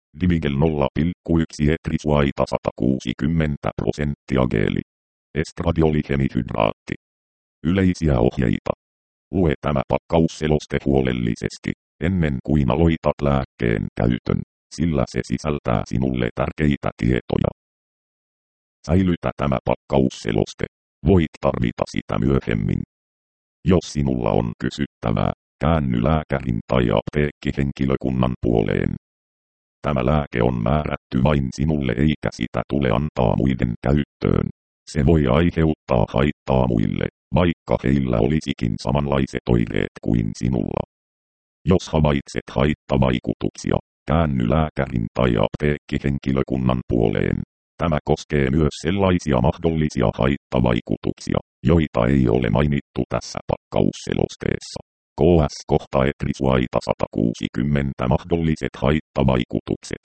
Divigel 0,1 etrisuaita 160% geeli. Estradiolihemihydraatti. Yleisiä ohjeita. Lue tämä pakkausseloste huolellisesti, ennen kuin aloitat lääkkeen käytön, sillä se sisältää sinulle tärkeitä tietoja. Säilytä tämä pakkausseloste. Voit tarvita sitä myöhemmin. Jos sinulla on kysyttävää, käänny lääkärin tai apteekkihenkilökunnan puoleen. Tämä lääke on määrätty vain sinulle eikä sitä tule antaa muiden käyttöön. Se voi aiheuttaa haittaa muille, vaikka heillä olisikin samanlaiset oireet kuin sinulla. Jos havaitset haittavaikutuksia, käänny lääkärin tai apteekkihenkilökunnan puoleen. Tämä koskee myös sellaisia mahdollisia haittavaikutuksia, joita ei ole mainittu tässä pakkausselosteessa. KS kohta etrisuaita 160 mahdolliset haittavaikutukset.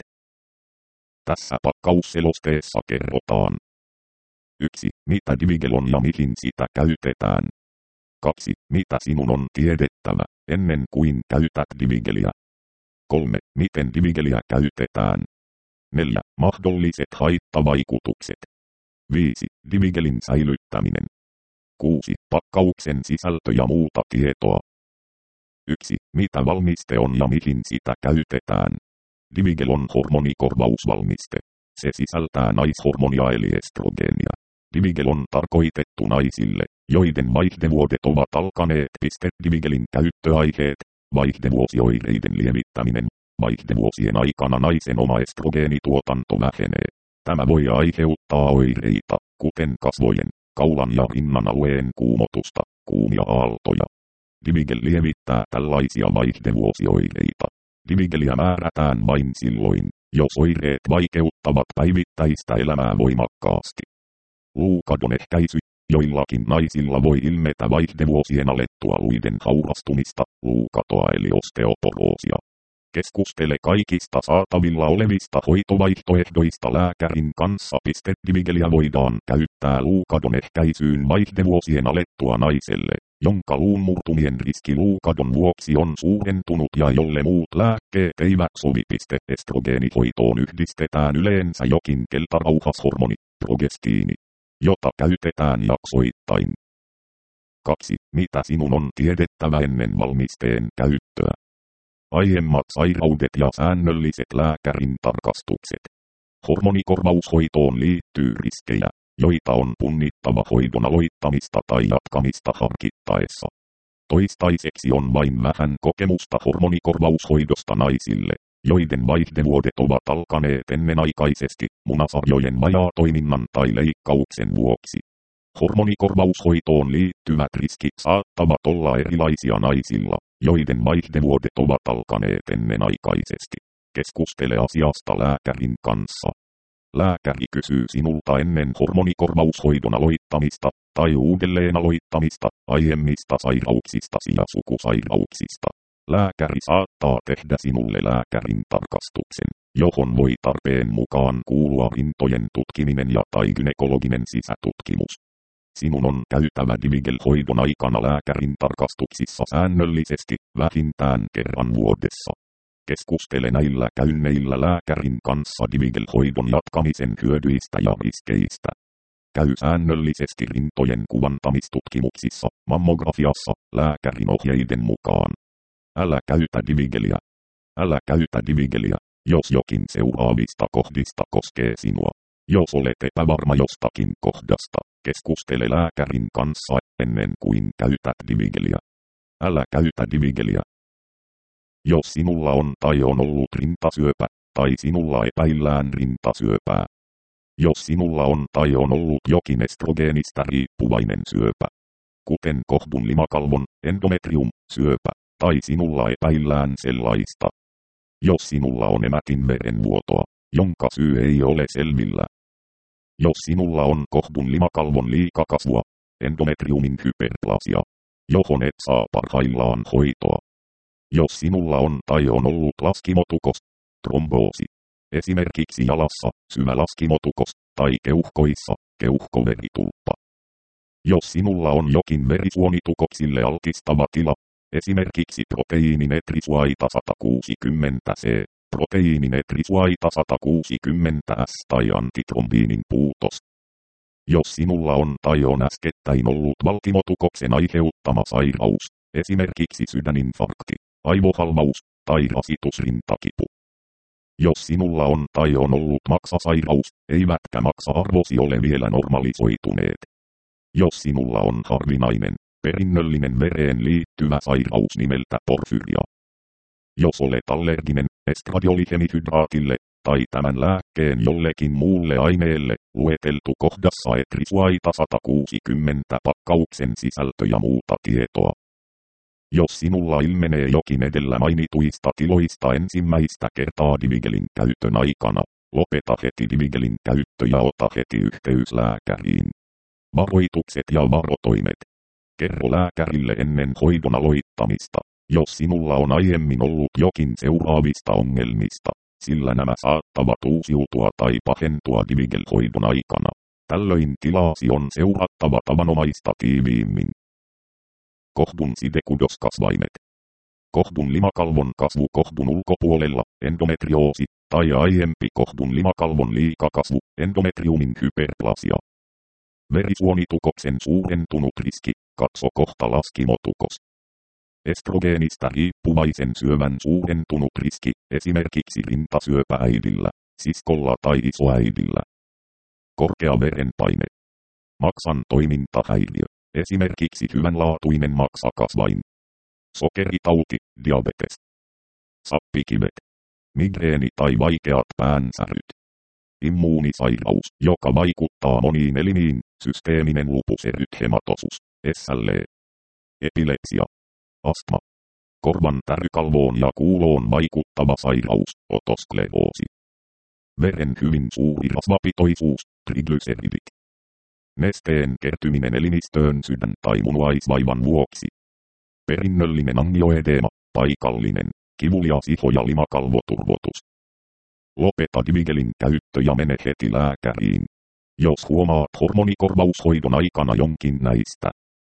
Tässä pakkausselosteessa kerrotaan. 1. Mitä Divigel on ja mihin sitä käytetään. 2. Mitä sinun on tiedettävä, ennen kuin käytät Divigeliä. 3. Miten Divigeliä käytetään. 4. Mahdolliset haittavaikutukset. 5. Divigelin säilyttäminen. 6. Pakkauksen sisältö ja muuta tietoa. 1. Mitä valmiste on ja mihin sitä käytetään. Divigel on hormonikorvausvalmiste. Se sisältää naishormonia eli estrogeenia. Divigel on tarkoitettu naisille, joiden vaihdevuodet ovat alkaneet. Divigelin käyttöaiheet, vaihdevuosioireiden lievittäminen. Vaihdevuosien aikana naisen oma estrogeenituotanto vähenee. Tämä voi aiheuttaa oireita, kuten kasvojen, kaulan ja rinnan alueen kuumotusta, kuumia aaltoja. Divigel lievittää tällaisia vaihdevuosioireita. Divigelia määrätään vain silloin, jos oireet vaikeuttavat päivittäistä elämää voimakkaasti. Luukadon ehkäisy. Joillakin naisilla voi ilmetä vaihdevuosien alettua luiden haurastumista, luukatoa eli osteoporoosia. Keskustele kaikista saatavilla olevista hoitovaihtoehdoista lääkärin kanssa. Divigeliä voidaan käyttää luukadon ehkäisyyn vaihdevuosien alettua naiselle, jonka luunmurtumien riski luukadon vuoksi on suurentunut ja jolle muut lääkkeet eivät sovi. Estrogeenihoitoon yhdistetään yleensä jokin keltarauhashormoni, progestiini, jota käytetään jaksoittain. 2. Mitä sinun on tiedettävä ennen valmisteen käyttöä. Aiemmat sairaudet ja säännölliset lääkärin tarkastukset. Hormonikorvaushoitoon liittyy riskejä, joita on punnittava hoidon aloittamista tai jatkamista harkittaessa. Toistaiseksi on vain vähän kokemusta hormonikorvaushoidosta naisille, joiden vaihdevuodet ovat alkaneet ennenaikaisesti munasarjojen vajaatoiminnan tai leikkauksen vuoksi. Hormonikorvaushoitoon liittyvät riskit saattavat olla erilaisia naisilla, joiden vaihdevuodet ovat alkaneet ennenaikaisesti. Keskustele asiasta lääkärin kanssa. Lääkäri kysyy sinulta ennen hormonikorvaushoidon aloittamista tai uudelleen aloittamista aiemmista sairauksistasi ja sukusairauksista. Lääkäri saattaa tehdä sinulle lääkärin tarkastuksen, johon voi tarpeen mukaan kuulua rintojen tutkiminen ja tai gynekologinen sisätutkimus. Sinun on käytävä Divigel-hoidon aikana lääkärin tarkastuksissa säännöllisesti, vähintään kerran vuodessa. Keskustele näillä käynneillä lääkärin kanssa Divigel-hoidon jatkamisen hyödyistä ja riskeistä. Käy säännöllisesti rintojen kuvantamistutkimuksissa, mammografiassa, lääkärin ohjeiden mukaan. Älä käytä Divigeliä. Älä käytä Divigeliä, jos jokin seuraavista kohdista koskee sinua. Jos olet epävarma jostakin kohdasta, keskustele lääkärin kanssa ennen kuin käytät Divigeliä. Älä käytä Divigeliä. Jos sinulla on tai on ollut rintasyöpä, tai sinulla epäillään rintasyöpää. Jos sinulla on tai on ollut jokin estrogeenistä riippuvainen syöpä, kuten kohdun limakalvon, endometrium, syöpä, tai sinulla epäillään sellaista. Jos sinulla on emätinverenvuotoa, jonka syy ei ole selvillä. Jos sinulla on kohdun limakalvon liikakasvua, endometriumin hyperplasia, johon et saa parhaillaan hoitoa. Jos sinulla on tai on ollut laskimotukos, tromboosi, esimerkiksi jalassa, syvälaskimotukos, tai keuhkoissa, keuhkoveritulppa. Jos sinulla on jokin verisuonitukoksille altistava tila, esimerkiksi proteiinin etrisuaita 160C, proteiinin etrisuaita 160 S tai antitrombiinin puutos. Jos sinulla on tai on äskettäin ollut valtimotukoksen aiheuttama sairaus, esimerkiksi sydäninfarkti, aivohalvaus tai rasitusrintakipu. Jos sinulla on tai on ollut maksasairaus, eivätkä maksa-arvosi ole vielä normalisoituneet. Jos sinulla on harvinainen, perinnöllinen vereen liittyvä sairaus nimeltä porfyria. Jos olet allerginen estradiolihemihydraatille tai tämän lääkkeen jollekin muulle aineelle, lueteltu kohdassa etrisuaita 160 pakkauksen sisältö ja muuta tietoa. Jos sinulla ilmenee jokin edellä mainituista tiloista ensimmäistä kertaa Divigelin käytön aikana, lopeta heti Divigelin käyttö ja ota heti yhteys lääkäriin. Varoitukset ja varotoimet. Kerro lääkärille ennen hoidon aloittamista, jos sinulla on aiemmin ollut jokin seuraavista ongelmista, sillä nämä saattavat uusiutua tai pahentua Divigel-hoidon aikana. Tällöin tilaasi on seurattava tavanomaista tiiviimmin. Kohdun sidekudoskasvaimet. Kohdun limakalvon kasvu kohdun ulkopuolella, endometrioosi, tai aiempi kohdun limakalvon liikakasvu, endometriumin hyperplasia. Verisuonitukoksen suurentunut riski, katso kohta laskimotukos. Estrogeenistä riippuvaisen syövän suurentunut riski, esimerkiksi rintasyöpääidillä, siskolla tai isoäidillä. Korkea verenpaine. Maksan toimintahäiriö, esimerkiksi hyvänlaatuinen maksakasvain. Sokeritauti, diabetes. Sappikivet. Migreeni tai vaikeat päänsäryt. Immuunisairaus, joka vaikuttaa moniin elimiin, systeeminen lupus erythematosus, SLE. Epilepsia. Astma. Korvan tärykalvoon ja kuuloon vaikuttava sairaus, otoskleroosi. Veren hyvin suuri rasvapitoisuus, triglyceridit. Nesteen kertyminen elimistöön sydän- tai munuaisvaivan vuoksi. Perinnöllinen angioedeema, paikallinen, kivulias iho- ja limakalvoturvotus. Lopeta Divigelin käyttö ja mene heti lääkäriin, jos huomaat hormonikorvaushoidon aikana jonkin näistä.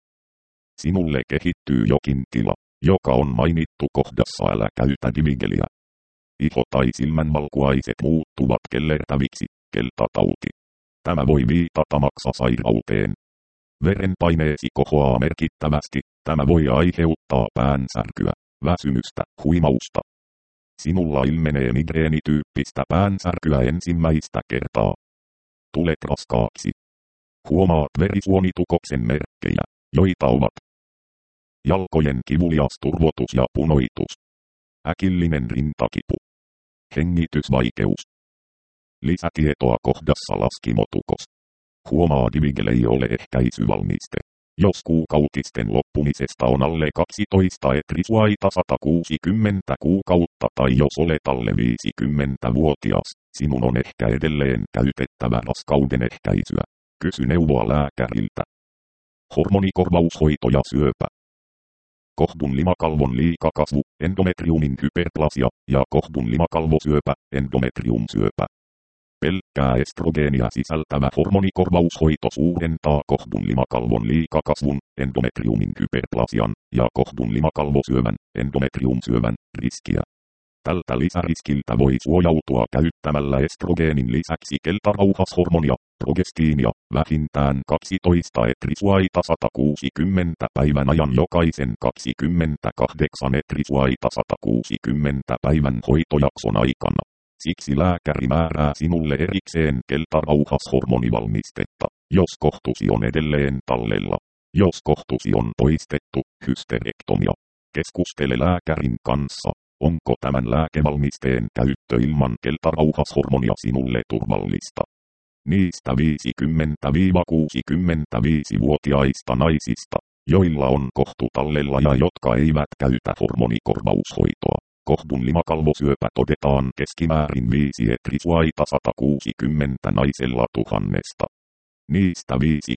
Sinulle kehittyy jokin tila, joka on mainittu kohdassa älä käytä Divigeliä. Iho tai silmänvalkuaiset muuttuvat kellertäviksi, keltatauti. Tämä voi viitata maksasairauteen. Verenpaineesi kohoaa merkittävästi, tämä voi aiheuttaa päänsärkyä, väsymystä, huimausta. Sinulla ilmenee migreenityyppistä päänsärkyä ensimmäistä kertaa. Tulet raskaaksi. Huomaat verisuonitukoksen merkkejä, joita ovat jalkojen kivulias turvotus ja punoitus. Äkillinen rintakipu. Hengitysvaikeus. Lisätietoa kohdassa laskimotukos. Huomaa Divigel ei ole ehkäisyvalmiste. Jos kuukautisten loppumisesta on alle 12 etrisuaita 160 kuukautta tai jos olet alle 50-vuotias, sinun on ehkä edelleen käytettävä raskauden ehkäisyä. Kysy neuvoa lääkäriltä. Hormonikorvaushoito ja syöpä. Kohdun limakalvon liikakasvu, endometriumin hyperplasia ja kohdun limakalvosyöpä, endometriumsyöpä. Pelkkää estrogeenia sisältävä hormonikorvaushoito suurentaa kohdun limakalvon liikakasvun, endometriumin hyperplasian ja kohdun limakalvosyövän, endometriumsyövän riskiä. Tältä lisäriskiltä voi suojautua käyttämällä estrogeenin lisäksi keltarauhashormonia, progestiinia, vähintään 12 etrisuaita 160 päivän ajan jokaisen 28 etrisuaita 160 päivän hoitojakson aikana. Siksi lääkäri määrää sinulle erikseen keltarauhashormonivalmistetta, jos kohtusi on edelleen tallella. Jos kohtusi on poistettu, hysterektomia. Keskustele lääkärin kanssa, onko tämän lääkevalmisteen käyttö ilman keltarauhashormonia sinulle turvallista. Niistä 50-65-vuotiaista naisista, joilla on kohtu tallella ja jotka eivät käytä hormonikorvaushoitoa. Kohdun limakalvosyöpä todetaan keskimäärin 5 etrisuaita 160 naisella 1000. Niistä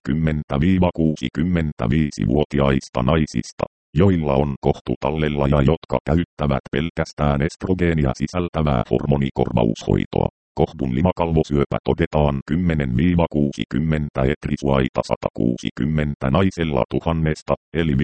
50-65-vuotiaista naisista, joilla on kohtu tallella ja jotka käyttävät pelkästään estrogeenia sisältävää hormonikorvaushoitoa, Kohdun limakalvosyöpä todetaan 10-60 etrisuaita 160 naisella 1000, eli 5-55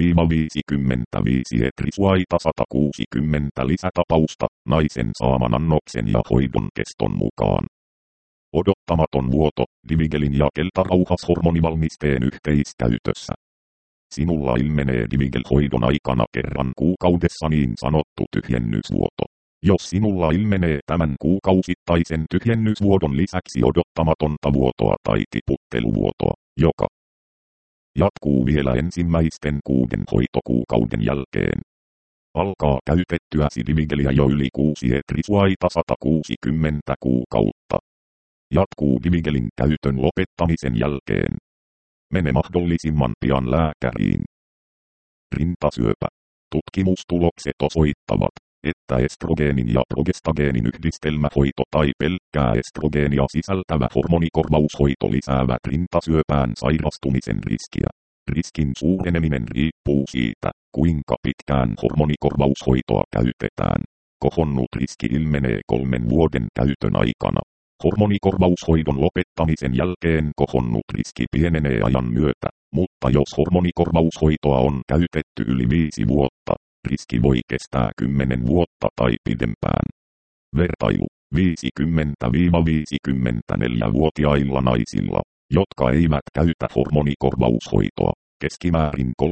etrisuaita 160 lisätapausta naisen saaman annoksen ja hoidon keston mukaan. Odottamaton vuoto, Divigelin ja keltarauhashormonivalmisteen yhteiskäytössä. Sinulla ilmenee Divigel-hoidon aikana kerran kuukaudessa niin sanottu tyhjennysvuoto. Jos sinulla ilmenee tämän kuukausittaisen tyhjennysvuodon lisäksi odottamatonta vuotoa tai tiputteluvuotoa, joka jatkuu vielä ensimmäisten 6 hoitokuukauden jälkeen, alkaa käytettyäsi Divigeliä jo yli 6 etrisuaita 160 kuukautta. Jatkuu Divigelin käytön lopettamisen jälkeen. Mene mahdollisimman pian lääkäriin. Rintasyöpä. Tutkimustulokset osoittavat, että estrogeenin ja progestageenin yhdistelmähoito tai pelkkää estrogeenia sisältävä hormonikorvaushoito lisäävät rintasyöpään sairastumisen riskiä. Riskin suureneminen riippuu siitä, kuinka pitkään hormonikorvaushoitoa käytetään. Kohonnut riski ilmenee 3 vuoden käytön aikana. Hormonikorvaushoidon lopettamisen jälkeen kohonnut riski pienenee ajan myötä, mutta jos hormonikorvaushoitoa on käytetty yli 5 vuotta, riski voi kestää 10 vuotta tai pidempään. Vertailu 50-54-vuotiailla naisilla, jotka eivät käytä hormonikorvaushoitoa, keskimäärin 13-17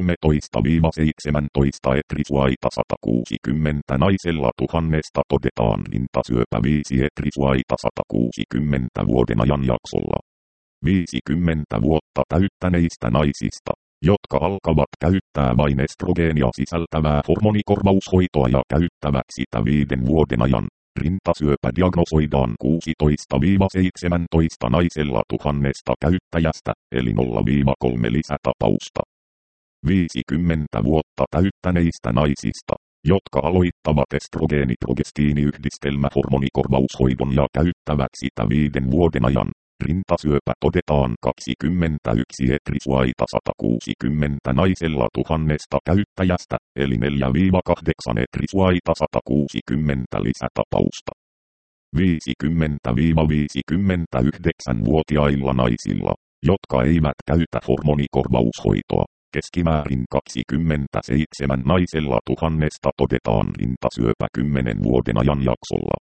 etrisuaita 160 naisella 1000 todetaan rintasyöpä 5 etrisuaita 160 vuoden ajanjaksolla. 50 vuotta täyttäneistä naisista, jotka alkavat käyttää vain estrogeenia sisältävää hormonikorvaushoitoa ja käyttävät sitä 5 vuoden ajan, rintasyöpä diagnosoidaan 16-17 naisella 1000 käyttäjästä, eli 0-3 lisätapausta. 50 vuotta täyttäneistä naisista, jotka aloittavat estrogeeni-progestiiniyhdistelmähormonikorvaushoidon ja käyttävät sitä 5 vuoden ajan, rintasyöpä todetaan 21 etrisuaita 160 naisella 1000 käyttäjästä, eli 4-8 etrisuaita 160 lisätapausta. 50-59-vuotiailla naisilla, jotka eivät käytä hormonikorvaushoitoa, keskimäärin 27 naisella 1000 todetaan rintasyöpä 10 vuoden ajanjaksolla.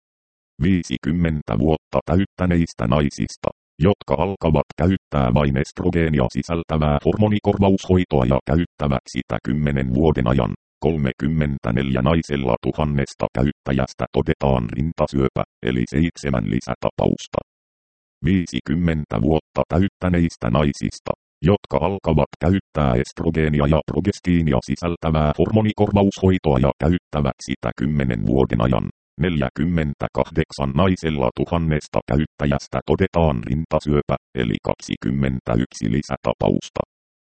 50 vuotta täyttäneistä naisista, jotka alkavat käyttää vain estrogeenia sisältävää hormonikorvaushoitoa ja käyttävät sitä 10 vuoden ajan, 34 naisella 1000 käyttäjästä todetaan rintasyöpä, eli 7 lisätapausta. 50 vuotta täyttäneistä naisista, jotka alkavat käyttää estrogeenia ja progestiinia sisältävää hormonikorvaushoitoa ja käyttävät sitä 10 vuoden ajan, 48 naisella 1000 käyttäjästä todetaan rintasyöpä, eli 21 lisätapausta.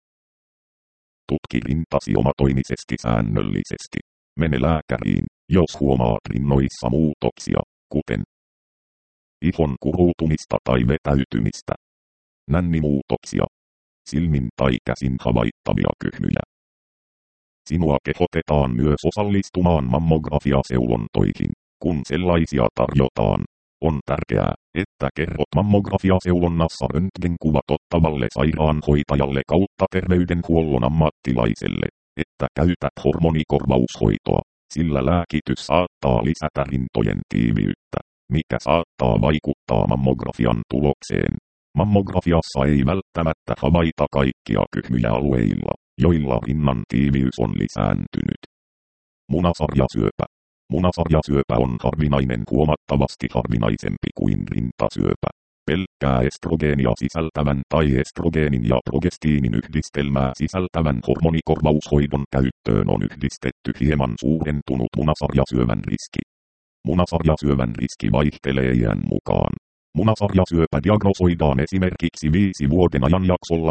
Tutki rintasi omatoimisesti säännöllisesti. Mene lääkäriin, jos huomaat rinnoissa muutoksia, kuten ihon kuruutumista tai vetäytymistä, nännimuutoksia, silmin tai käsin havaittavia kyhmyjä. Sinua kehotetaan myös osallistumaan mammografiaseulontoihin, kun sellaisia tarjotaan. On tärkeää, että kerrot mammografiaseulonnassa röntgenkuvat ottavalle sairaanhoitajalle kautta terveydenhuollon ammattilaiselle, että käytät hormonikorvaushoitoa, sillä lääkitys saattaa lisätä rintojen tiiviyttä, mikä saattaa vaikuttaa mammografian tulokseen. Mammografiassa ei välttämättä havaita kaikkia kyhmyjä alueilla, joilla rinnan tiiviys on lisääntynyt. Munasarjasyöpä. Munasarjasyöpä on harvinainen, huomattavasti harvinaisempi kuin rintasyöpä. Pelkkää estrogeenia sisältävän tai estrogeenin ja progestiinin yhdistelmää sisältävän hormonikorvaushoidon käyttöön on yhdistetty hieman suurentunut munasarjasyövän riski. Munasarjasyövän riski vaihtelee iän mukaan. Munasarjasyöpä diagnosoidaan esimerkiksi 5 vuoden ajanjaksolla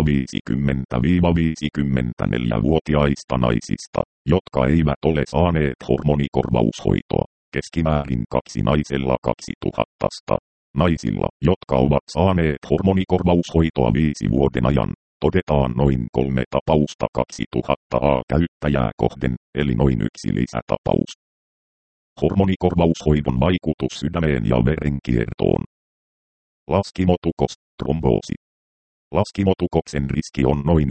50-54-vuotiaista naisista, jotka eivät ole saaneet hormonikorvaushoitoa, keskimäärin 2 naisella 2000. Naisilla, jotka ovat saaneet hormonikorvaushoitoa 5 vuoden ajan, todetaan noin 3 tapausta 2000 käyttäjää kohden, eli noin 1 lisätapaus. Hormonikorvaushoidon vaikutus sydämeen ja verenkiertoon. Laskimotukos, tromboosi. Laskimotukoksen riski on noin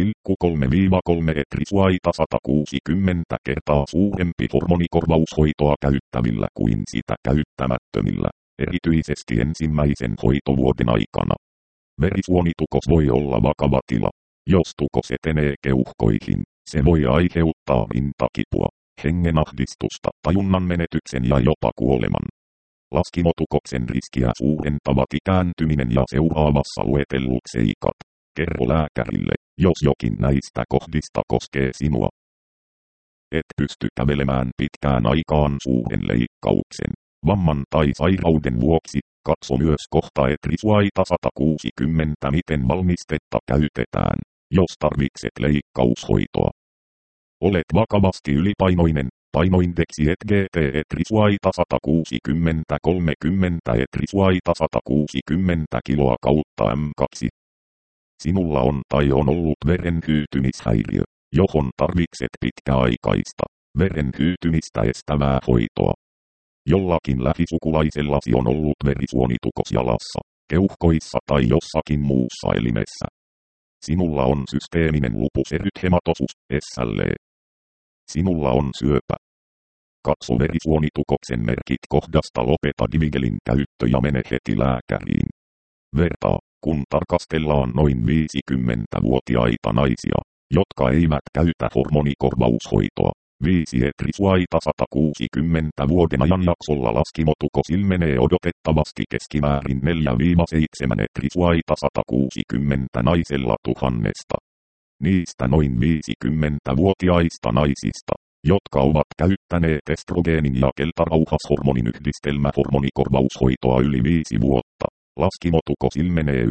1,3-3 etrisuaita 160 kertaa suurempi hormonikorvaushoitoa käyttävillä kuin sitä käyttämättömillä, erityisesti ensimmäisen hoitovuoden aikana. Verisuonitukos voi olla vakava tila. Jos tukos etenee keuhkoihin, se voi aiheuttaa rintakipua, hengenahdistusta, tajunnan menetyksen ja jopa kuoleman. Laskimotukoksen riskiä suurentavat ikääntyminen ja seuraavassa luetellut seikat. Kerro lääkärille, jos jokin näistä kohdista koskee sinua. Et pysty kävelemään pitkään aikaan suuren leikkauksen, vamman tai sairauden vuoksi. Katso myös kohta etrisuaita 160 miten valmistetta käytetään, jos tarvitset leikkaushoitoa. Olet vakavasti ylipainoinen. Painoindeksi GT etrisuaita 160 30 etrisuaita 160 kiloa kautta M2. Sinulla on tai on ollut verenhyytymishäiriö, johon tarvitset pitkäaikaista, verenhyytymistä estävää hoitoa. Jollakin lähisukulaisellasi on ollut verisuonitukos jalassa, keuhkoissa tai jossakin muussa elimessä. Sinulla on systeeminen lupus erythematosus, SLE. Sinulla on syöpä. Katso verisuonitukoksen merkit kohdasta lopeta Divigelin käyttö ja mene heti lääkäriin. Vertaa, kun tarkastellaan noin 50-vuotiaita naisia, jotka eivät käytä hormonikorvaushoitoa. 5 etrisuaita 160 vuoden ajanjaksolla laskimotukos ilmenee odotettavasti keskimäärin 4-7 etrisuaita 160 naisella 1000. Niistä noin 50-vuotiaista naisista, jotka ovat käyttäneet estrogeenin ja keltarauhashormonin yhdistelmähormonikorvaushoitoa yli 5 vuotta. Laskimotukos ilmenee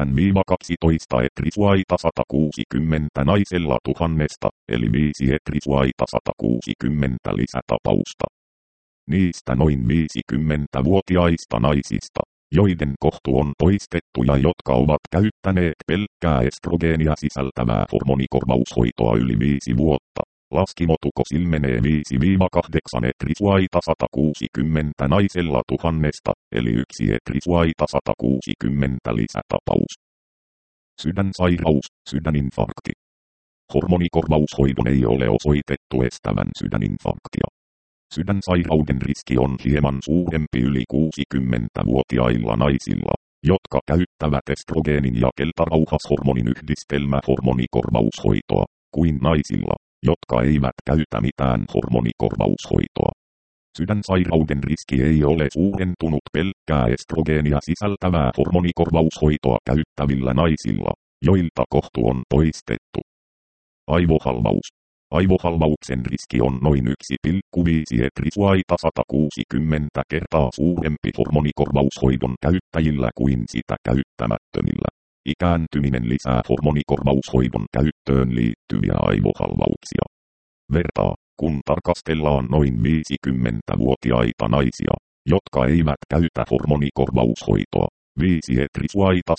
9-12 etrisuaita 160 naisella 1000, eli 5 etrisuaita 160 lisätapausta. Niistä noin 50-vuotiaista naisista, joiden kohtu on poistettu ja jotka ovat käyttäneet pelkkää estrogeenia sisältävää hormonikorvaushoitoa yli 5 vuotta. Laskimotukos ilmenee 5-8 etrisuaita 160 naisella 1000, eli 1 etrisuaita 160 lisätapaus. Sydänsairaus, sydäninfarkti. Hormonikorvaushoidon ei ole osoitettu estävän sydäninfarktia. Sydänsairauden riski on hieman suurempi yli 60-vuotiailla naisilla, jotka käyttävät estrogeenin ja keltarauhashormonin yhdistelmähormonikorvaushoitoa, kuin naisilla, jotka eivät käytä mitään hormonikorvaushoitoa. Sydänsairauden riski ei ole suurentunut pelkkää estrogeenia sisältävää hormonikorvaushoitoa käyttävillä naisilla, joilta kohtu on poistettu. Aivohalvaus. Aivohalvauksen riski on noin 1,5 etrisuaita 160 kertaa suurempi hormonikorvaushoidon käyttäjillä kuin sitä käyttämättömillä. Ikääntyminen lisää hormonikorvaushoidon käyttöön liittyviä aivohalvauksia. Vertaa, kun tarkastellaan noin 50-vuotiaita naisia, jotka eivät käytä hormonikorvaushoitoa. 5 etrisuaita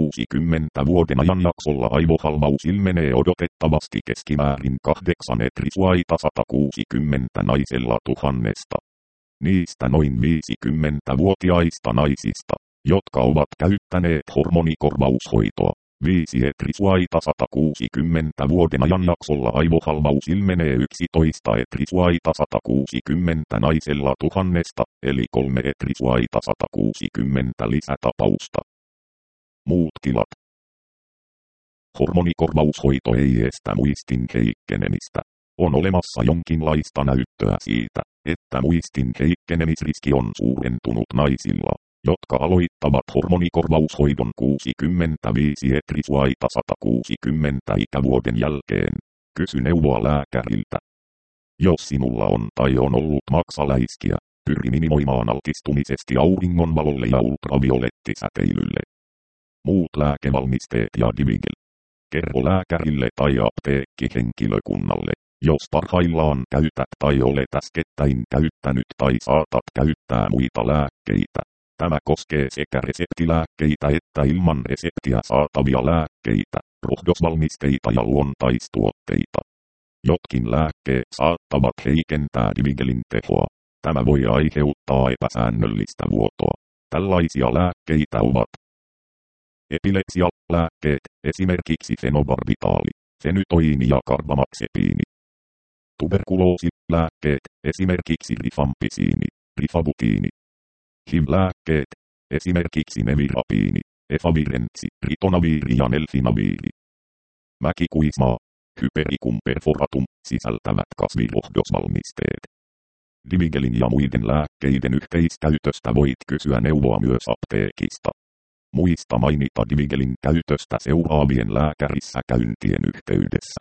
160 vuoden ajanjaksolla aivohalvaus ilmenee odotettavasti keskimäärin 8 etrisuaita 160 naisella 1000. Niistä noin 50-vuotiaista naisista, jotka ovat käyttäneet hormonikorvaushoitoa. 5 etrisuaita 160 vuoden ajanjaksolla aivohalvaus ilmenee 11 etrisuaita 160 naisella 1000, eli 3 etrisuaita 160 lisätapausta. Muut tilat. Hormonikorvaushoito ei estä muistin heikkenemistä. On olemassa jonkinlaista näyttöä siitä, että muistin heikkenemisriski on suurentunut naisilla, jotka aloittavat hormonikorvaushoidon 65 etrisuaita 160 ikävuoden jälkeen. Kysy neuvoa lääkäriltä. Jos sinulla on tai on ollut maksaläiskiä, pyri minimoimaan altistumisesti auringonvalolle ja ultraviolettisäteilylle. Muut lääkevalmisteet ja Divigel. Kerro lääkärille tai apteekkihenkilökunnalle, jos parhaillaan käytät tai olet äskettäin käyttänyt tai saatat käyttää muita lääkkeitä. Tämä koskee sekä reseptilääkkeitä että ilman reseptiä saatavia lääkkeitä, rohdosvalmisteita ja luontaistuotteita. Jotkin lääkkeet saattavat heikentää Divigelin tehoa. Tämä voi aiheuttaa epäsäännöllistä vuotoa. Tällaisia lääkkeitä ovat epilepsialääkkeet, esimerkiksi fenobarbitaali, fenytoiini ja karbamaxepiini. Tuberkuloosilääkkeet, esimerkiksi rifampisiini, rifabutiini. HIV-lääkkeet, esimerkiksi nevirapiini, efavirentsi, ritonaviiri ja nelfinaviiri. Mäkikuismaa, Hypericum perforatum, sisältävät kasvirohdosvalmisteet. Divigelin ja muiden lääkkeiden yhteiskäytöstä voit kysyä neuvoa myös apteekista. Muista mainita Divigelin käytöstä seuraavien lääkärissä käyntien yhteydessä.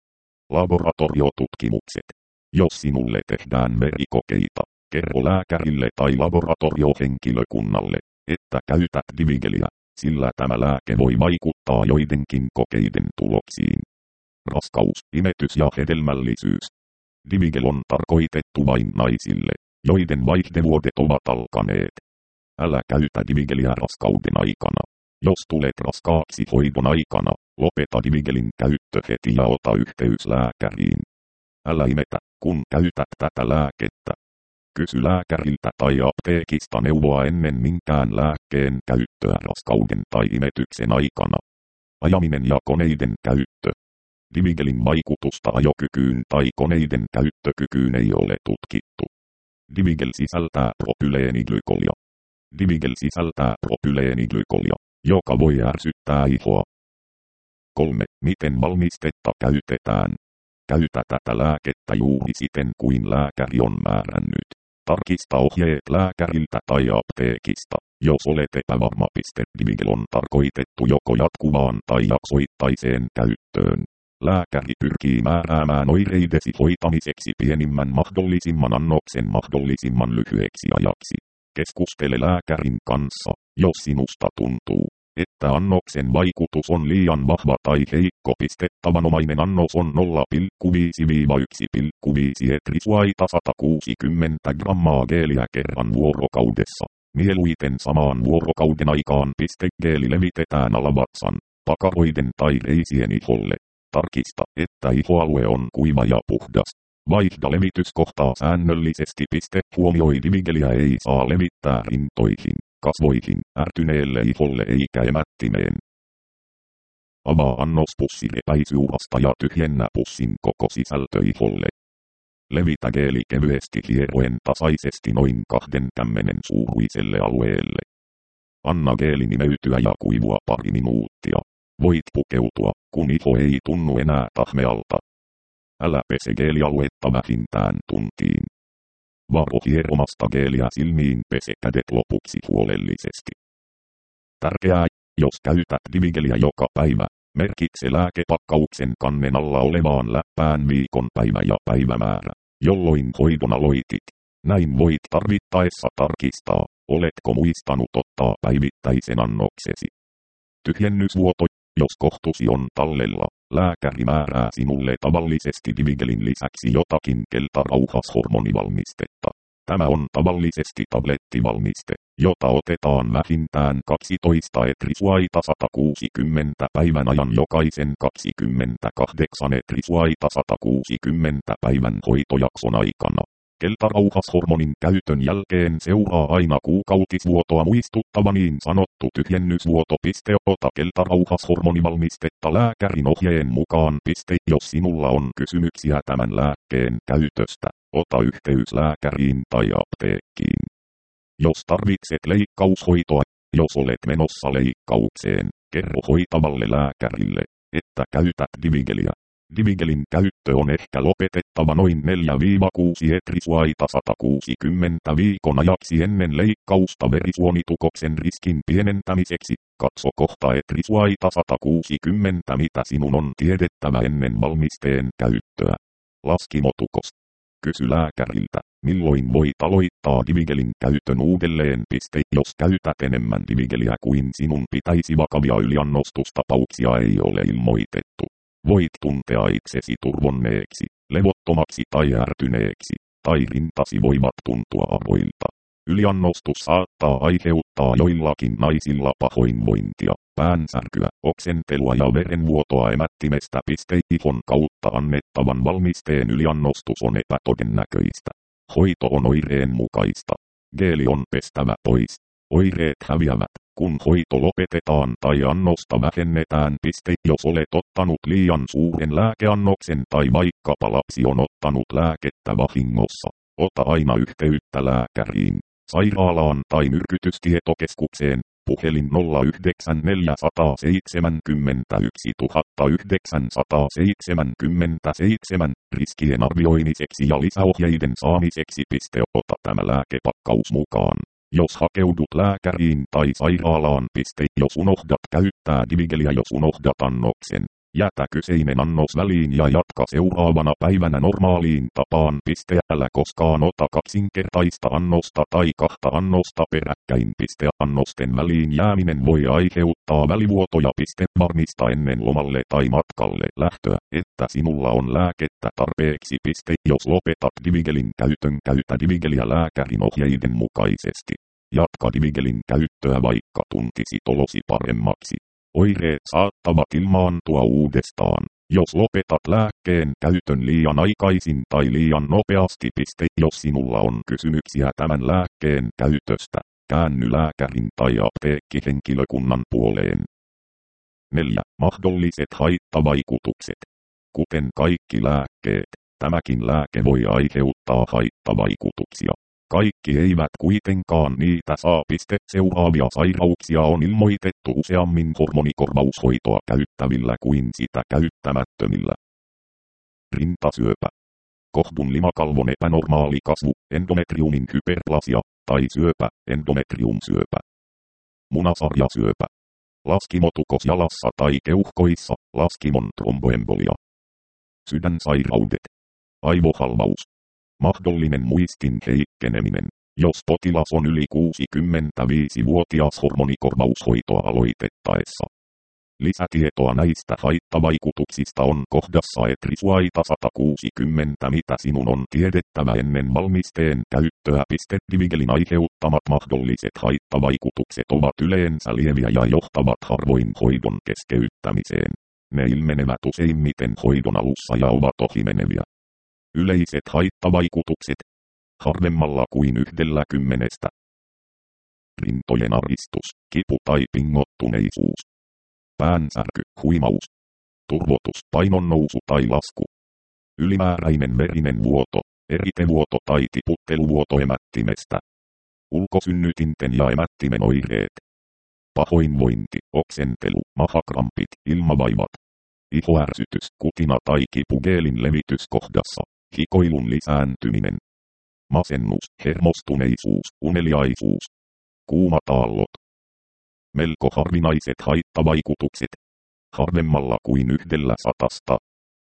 Laboratoriotutkimukset. Jos sinulle tehdään verikokeita, kerro lääkärille tai laboratoriohenkilökunnalle, että käytät Divigeliä, sillä tämä lääke voi vaikuttaa joidenkin kokeiden tuloksiin. Raskaus, imetys ja hedelmällisyys. Divigel on tarkoitettu vain naisille, joiden vaihdevuodet ovat alkaneet. Älä käytä Divigeliä raskauden aikana. Jos tulet raskaaksi hoidon aikana, lopeta Divigelin käyttö heti ja ota yhteys lääkäriin. Älä imetä, kun käytät tätä lääkettä. Kysy lääkäriltä tai apteekista neuvoa ennen minkään lääkkeen käyttöä raskauden tai imetyksen aikana. Ajaminen ja koneiden käyttö. Divigelin vaikutusta ajokykyyn tai koneiden käyttökykyyn ei ole tutkittu. Divigel sisältää propyleeniglykolia. Divigel sisältää propyleeniglykolia, joka voi ärsyttää ihoa. 3. Miten valmistetta käytetään? Käytä tätä lääkettä juuri siten kuin lääkäri on määrännyt. Tarkista ohjeet lääkäriltä tai apteekista, jos olet epävarma. Divigel on tarkoitettu joko jatkuvaan tai jaksoittaiseen käyttöön. Lääkäri pyrkii määräämään oireidesi hoitamiseksi pienimmän mahdollisimman annoksen mahdollisimman lyhyeksi ajaksi. Keskustele lääkärin kanssa, jos sinusta tuntuu, että annoksen vaikutus on liian vahva tai heikko. Tavanomainen annos on 0,5-1,5 etrisuaita 160 grammaa geeliä kerran vuorokaudessa. Mieluiten samaan vuorokauden aikaan. Geeli levitetään alavatsan, pakaroiden tai reisien iholle. Tarkista, että ihoalue on kuiva ja puhdas. Vaihda levityskohtaa säännöllisesti. Huomioi Divigeliä ei saa levittää rintoihin, kasvoihin, ärtyneelle iholle eikä emättimeen. Avaa annospussi repäisyurasta ja tyhjennä pussin koko sisältö iholle. Levitä geeli kevyesti hieroen tasaisesti noin 2 kämmenen suuruiselle alueelle. Anna geelin imeytyä ja kuivua pari minuuttia. Voit pukeutua, kun iho ei tunnu enää tahmealta. Älä pese geelialuetta vähintään tuntiin. Varo hieromasta geeliä silmiin, pese kädet lopuksi huolellisesti. Tärkeää, jos käytät Divigeliä joka päivä, merkitse lääkepakkauksen kannen alla olevaan läppään viikon päivä ja päivämäärä, jolloin hoidon aloitit. Näin voit tarvittaessa tarkistaa, oletko muistanut ottaa päivittäisen annoksesi. Tyhjennysvuoto. Jos kohtusi on tallella, lääkäri määrää sinulle tavallisesti Divigelin lisäksi jotakin keltarauhashormonivalmistetta. Tämä on tavallisesti tablettivalmiste, jota otetaan vähintään 12 etrisuaita 160 päivän ajan jokaisen 28 etrisuaita 160 päivän hoitojakson aikana. Keltarauhashormonin käytön jälkeen seuraa aina kuukautisvuotoa muistuttava niin sanottu tyhjennysvuoto. Ota keltarauhashormonivalmistetta lääkärin ohjeen mukaan. Jos sinulla on kysymyksiä tämän lääkkeen käytöstä, ota yhteys lääkäriin tai apteekkiin. Jos tarvitset leikkaushoitoa, jos olet menossa leikkaukseen, kerro hoitavalle lääkärille, että käytät Divigeliä. Divigelin käyttö on ehkä lopetettava noin 4-6 etrisuaita 160 viikon ajaksi ennen leikkausta verisuonitukoksen riskin pienentämiseksi. Katso kohta etrisuaita 160 mitä sinun on tiedettävä ennen valmisteen käyttöä. Laskimotukos. Kysy lääkäriltä, milloin voit aloittaa Divigelin käytön uudelleen. Jos käytät enemmän Divigeliä kuin sinun pitäisi, vakavia yliannostustapauksia ei ole ilmoitettu. Voit tuntea itsesi turvonneeksi, levottomaksi tai ärtyneeksi, tai rintasi voivat tuntua avoilta. Yliannostus saattaa aiheuttaa joillakin naisilla pahoinvointia, päänsärkyä, oksentelua ja verenvuotoa emättimestä. Ihon kautta annettavan valmisteen yliannostus on epätodennäköistä. Hoito on oireen mukaista. Geeli on pestävä pois. Oireet häviävät, kun hoito lopetetaan tai annosta vähennetään. Jos olet ottanut liian suuren lääkeannoksen tai vaikkapa lapsi on ottanut lääkettä vahingossa, ota aina yhteyttä lääkäriin, sairaalaan tai myrkytystietokeskukseen. Puhelin 0901977 riskien arvioimiseksi ja lisäohjeiden saamiseksi. Ota tämä lääkepakkaus mukaan, jos hakeudut lääkäriin tai sairaalaan. Jos unohdat käyttää Divigeliä, jos unohdat annoksen, jätä kyseinen annos väliin ja jatka seuraavana päivänä normaaliin tapaan. Älä koskaan ota kaksinkertaista annosta tai kahta annosta peräkkäin. Annosten väliin jääminen voi aiheuttaa välivuotoja. Varmista ennen lomalle tai matkalle lähtöä, että sinulla on lääkettä tarpeeksi. Jos lopetat Divigelin käytön, käytä Divigeliä lääkärin ohjeiden mukaisesti. Jatka Divigelin käyttöä, vaikka tuntisit olosi paremmaksi. Oireet saattavat ilmaantua uudestaan, jos lopetat lääkkeen käytön liian aikaisin tai liian nopeasti. Jos sinulla on kysymyksiä tämän lääkkeen käytöstä, käänny lääkärin tai apteekkihenkilökunnan puoleen. 4. Mahdolliset haittavaikutukset. Kuten kaikki lääkkeet, tämäkin lääke voi aiheuttaa haittavaikutuksia. Kaikki eivät kuitenkaan niitä saa. Seuraavia sairauksia on ilmoitettu useammin hormonikorvaushoitoa käyttävillä kuin sitä käyttämättömillä. Rintasyöpä. Kohdun limakalvon epänormaali kasvu, endometriumin hyperplasia, tai syöpä, endometriumsyöpä. Munasarjasyöpä. Laskimotukos jalassa tai keuhkoissa, laskimon tromboembolia. Sydänsairaudet. Aivohalvaus. Mahdollinen muistin heikkeneminen, jos potilas on yli 65-vuotias hormonikorvaushoitoa aloitettaessa. Lisätietoa näistä haittavaikutuksista on kohdassa Etrisuaita 160, mitä sinun on tiedettävä ennen valmisteen käyttöä. Divigelin aiheuttamat mahdolliset haittavaikutukset ovat yleensä lieviä ja johtavat harvoin hoidon keskeyttämiseen. Ne ilmenevät useimmiten hoidon alussa ja ovat ohimeneviä. Yleiset haittavaikutukset. Harvemmalla kuin 10. Rintojen aristus, kipu tai pingottuneisuus. Päänsärky, huimaus. Turvotus, painonnousu tai lasku. Ylimääräinen verinen vuoto, eritevuoto tai tiputteluvuoto emättimestä. Ulkosynnytinten ja emättimen oireet. Pahoinvointi, oksentelu, mahakrampit, ilmavaivat. Ihoärsytys, kutina tai kipu geelin levityskohdassa. Hikoilun lisääntyminen. Masennus, hermostuneisuus, uneliaisuus. Kuumat aallot. Melko harvinaiset haittavaikutukset. Harvemmalla kuin 100.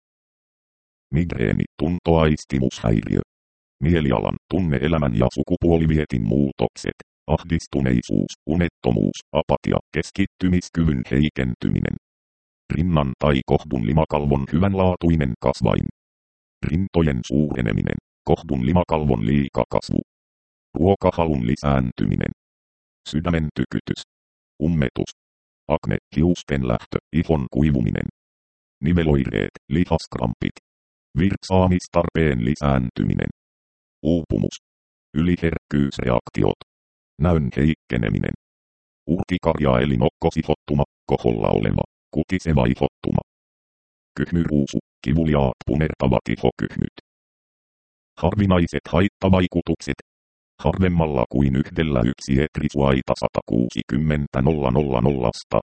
Migreeni, tuntoaistimushäiriö. Mielialan, tunne-elämän ja sukupuolivietin muutokset. Ahdistuneisuus, unettomuus, apatia, keskittymiskyvyn heikentyminen. Rinnan tai kohdun limakalvon hyvänlaatuinen kasvain. Rintojen suureneminen, kohdun limakalvon liikakasvu. Ruokahalun lisääntyminen. Sydämen tykytys. Ummetus. Akne, hiusten lähtö, ihon kuivuminen. Niveloireet, lihaskrampit. Virtsaamistarpeen lisääntyminen. Uupumus. Yliherkkyysreaktiot. Näön heikkeneminen. Urtikarja eli nokkosihottuma, koholla oleva, kutiseva ihottuma. Kyhmyruusu, kivuliaat punertavat ihokyhmyt. Harvinaiset haittavaikutukset. Harvemmalla kuin 1 Etrisuaita 160 000.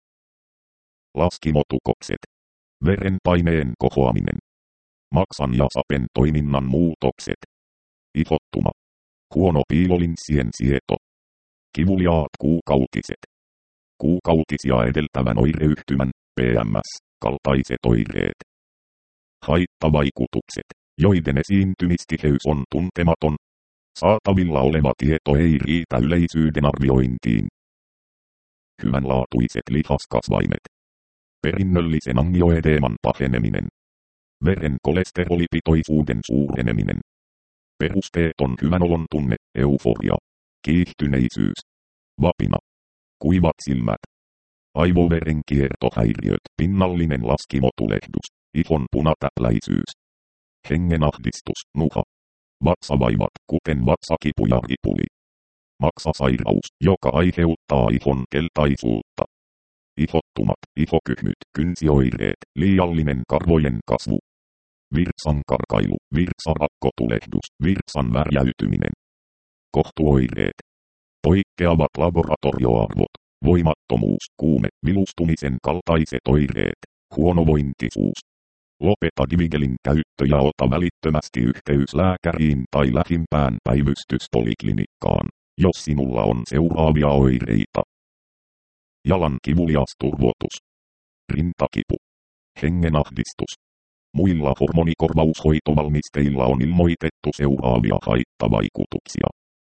Laskimotukokset. Verenpaineen kohoaminen. Maksan ja sapen toiminnan muutokset. Ihottuma. Huono piilolinssien sieto. Kivuliaat kuukautiset. Kuukautisia edeltävän oireyhtymän, PMS-kaltaiset oireet. Haittavaikutukset, joiden esiintymistiheys on tuntematon. Saatavilla oleva tieto ei riitä yleisyyden arviointiin. Hyvänlaatuiset lihaskasvaimet. Perinnöllisen angioedeeman paheneminen. Veren kolesterolipitoisuuden suureneminen. Perusteeton hyvänolon tunne, euforia. Kiihtyneisyys. Vapina. Kuivat silmät. Aivoverenkiertohäiriöt, pinnallinen laskimotulehdus, ihon punatäpläisyys. Hengenahdistus, nuha. Vatsavaivat, kuten vatsakipu ja ripuli. Maksasairaus, joka aiheuttaa ihon keltaisuutta. Ihottumat, ihokyhmyt, kynsioireet, liiallinen karvojen kasvu. Virtsan karkailu, virtsarakkotulehdus, virtsan värjäytyminen. Kohtuoireet. Poikkeavat laboratorioarvot, voimattomuus, kuume, vilustumisen kaltaiset oireet, huonovointisuus. Lopeta Divigelin käyttö ja ota välittömästi yhteys lääkäriin tai lähimpään päivystyspoliklinikkaan, jos sinulla on seuraavia oireita. Jalan kivulias turvotus. Rintakipu. Hengenahdistus. Muilla hormonikorvaushoitovalmisteilla on ilmoitettu seuraavia haittavaikutuksia.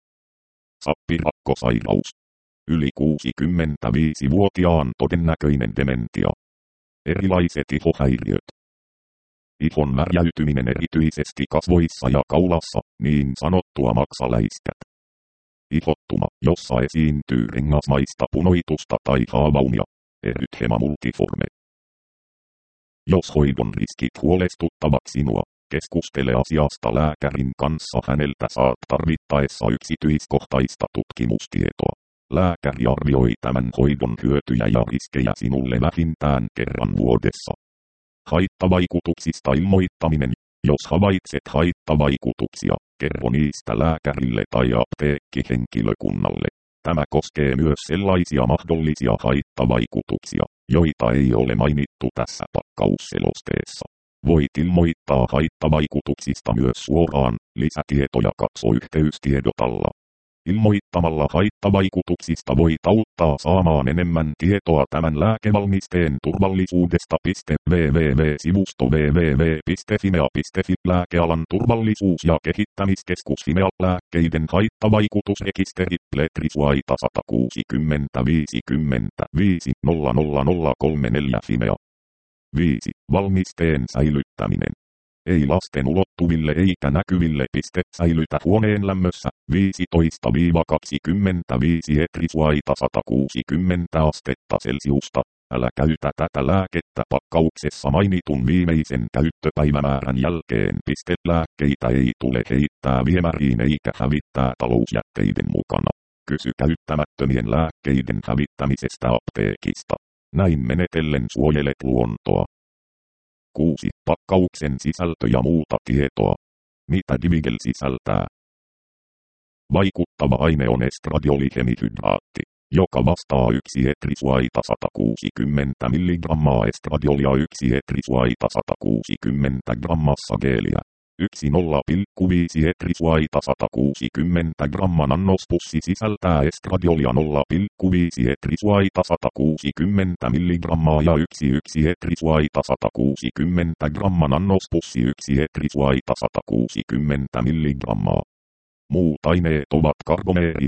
Sappirakkosairaus. Yli 65-vuotiaan todennäköinen dementia. Erilaiset ihohäiriöt. Ihon värjäytyminen erityisesti kasvoissa ja kaulassa, niin sanottua maksaläiskät. Ihottuma, jossa esiintyy rengasmaista punoitusta tai haavaumia. Erythema multiforme. Jos hoidon riskit huolestuttavat sinua, keskustele asiasta lääkärin kanssa, häneltä saat tarvittaessa yksityiskohtaista tutkimustietoa. Lääkäri arvioi tämän hoidon hyötyjä ja riskejä sinulle vähintään kerran vuodessa. Haittavaikutuksista ilmoittaminen. Jos havaitset haittavaikutuksia, kerro niistä lääkärille tai apteekkihenkilökunnalle. Tämä koskee myös sellaisia mahdollisia haittavaikutuksia, joita ei ole mainittu tässä pakkausselosteessa. Voit ilmoittaa haittavaikutuksista myös suoraan, lisätietoja katso yhteystiedotalla. Ilmoittamalla haittavaikutuksista voit auttaa saamaan enemmän tietoa tämän lääkevalmisteen turvallisuudesta. www.sivusto www.fimea.fi Lääkealan turvallisuus- ja kehittämiskeskus Fimea lääkkeiden haittavaikutusrekisteri Pletrisuaita 160 50 500034 Fimea. 5. Valmisteen säilyttäminen. Ei lasten ulottuville eikä näkyville. Säilytä huoneen lämmössä 15-25 Etrisuaita 160 astetta Celsiusta. Älä käytä tätä lääkettä pakkauksessa mainitun viimeisen käyttöpäivämäärän jälkeen. Lääkkeitä ei tule heittää viemäriin eikä hävittää talousjätteiden mukana. Kysy käyttämättömien lääkkeiden hävittämisestä apteekista. Näin menetellen suojelet luontoa. 6. Pakkauksen sisältö ja muuta tietoa. Mitä Divigel sisältää? Vaikuttava aine on estradiolihemihydraatti, joka vastaa 1 etrisuaita 160 mg estradiolia 1 etrisuaita 160 grammassa geeliä. 1,05 etrisuaita 160 gramman annospussi sisältää estradiolia 0,5 etrisuaita 160 mg ja 1 etrisuaita 160 gramman annospussi 1 etrisuaita 160 mg. Muut aineet ovat karbomeeri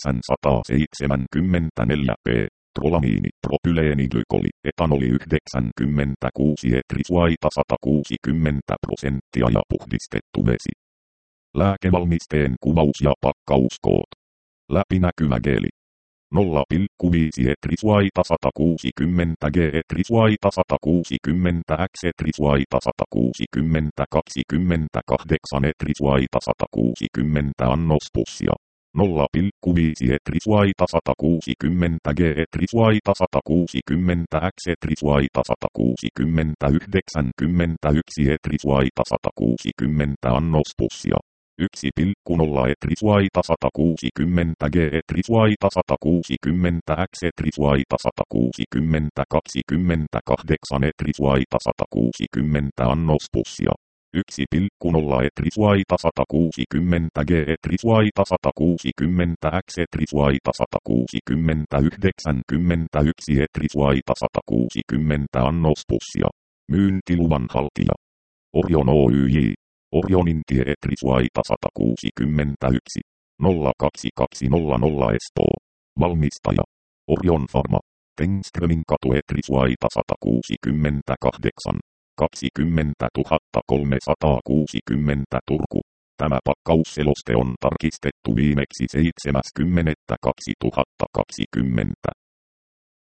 974p, trolamiini, propyleenglykoli, etanoli 96 etrisuaita 160% ja puhdistettu vesi. Lääkevalmisteen kuvaus ja pakkauskoot. Läpinäkyvä geeli. 0,5 etrisuaita 160 g etrisuaita 160 x etrisuaita 160 28 etrisuaita 160 annospussia. 0,5 etrisuaita 160 g etrisuaita 160 x etrisuaita 160 91 etrisuaita 160 annospussia. 1,0 etrisuaita 160 g etrisuaita 160 x etrisuaita 160 28 etrisuaita 160 annospussia. 1,0 etrisuaita 160 g etrisuaita 160 x etrisuaita 160 91 etrisuaita 160 annospussia. Myyntiluvan haltija. Orion Oyj. Orionin tie etrisuaita 161. 02200 Espoo. Valmistaja. Orion Pharma. Tengströmin katu etrisuaita 168. 20 360 Turku. Tämä pakkausseloste on tarkistettu viimeksi 7.10.2020.